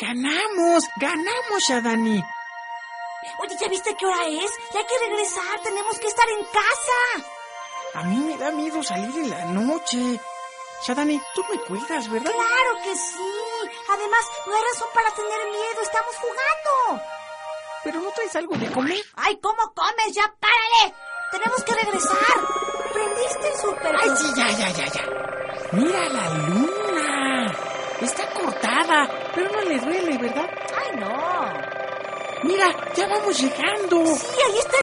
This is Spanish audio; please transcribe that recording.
¡Ganamos! Shadani! Oye, ¿ya viste qué hora es? Ya hay que regresar, tenemos que estar en casa. A mí me da miedo salir en la noche. Shadani, tú me cuidas, ¿verdad? ¡Claro que sí! Además, no hay razón para tener miedo, estamos jugando. ¿Pero no traes algo de comer? ¡Ay, cómo comes! ¡Ya párale! ¡Tenemos que regresar! ¿Prendiste el súper? ¡Ay, sí, ya! ¡Mira la luna! Está cortada, pero no le duele, ¿verdad? ¡Ay, no! ¡Mira, ya vamos llegando! Sí, ahí está